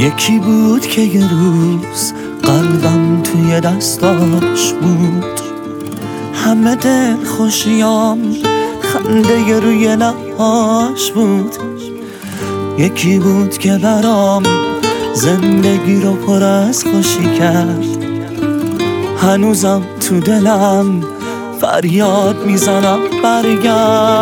یکی بود که یه روز قلبم توی دستاش بود، همه دل خوشیام خنده روی لباش بود. یکی بود که برام زندگی رو پر از خوشی کرد، هنوزم تو دلم فریاد میزنم برگرد.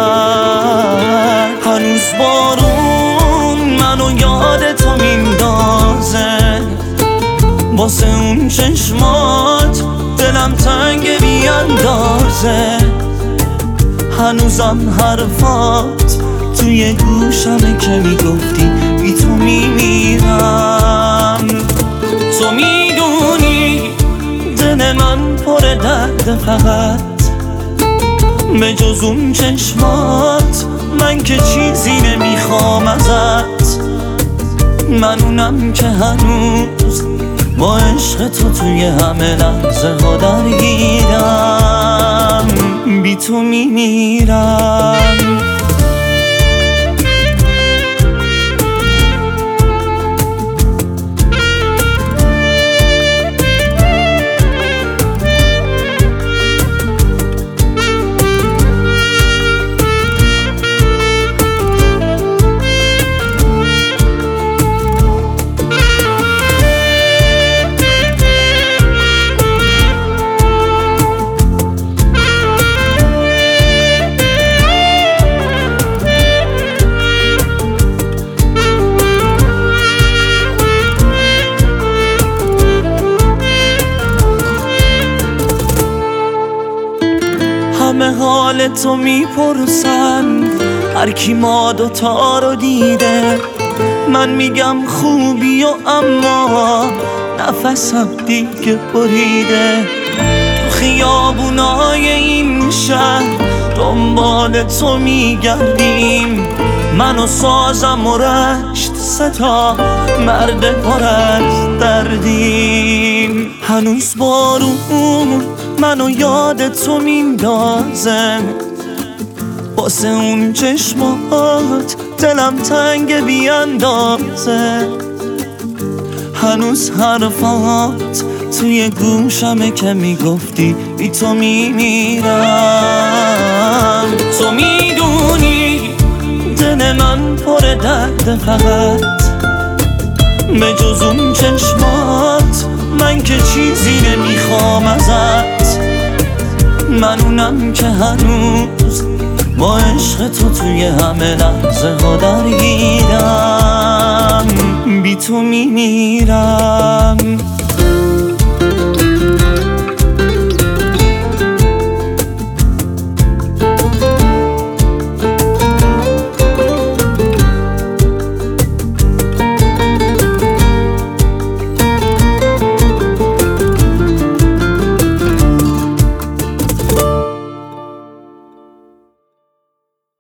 هنوز بارون منو یاد تو میندازه، واسه اون چشمات دلم تنگ بیاندازه. هنوزم حرفات توی گوشمه که میگفتی بی تو میمیرم. تو میدونی دل من پر درد، فقط به جز اون چشمات من که چیزی نمیخوام ازت. من اونم که هنوز با عشق تو توی همه لحظه ها درگیرم، بی تو میمیرم. همه حال تو میپرسن، هر کی ما دوتا رو دیده. من میگم خوبی و اما نفسم دیگه بریده. تو خیابونای این شهر دنبال تو میگردیم، من و سازم و رشت ستا مرد پر از دردیم. هنوز بارون منو یاد تو میندازه، واسه اون چشمات دلم تنگ بیاندازه. هنوز حرفات توی گوشمه که میگفتی بی تو میمیرم. تو میدونی دل من پر درد، فقط به جز اون چشمات من که چیزی نمیخوام ازت. من اونم که هنوز با عشق تو توی همه لحظه ها درگیرم، بی تو میمیرم.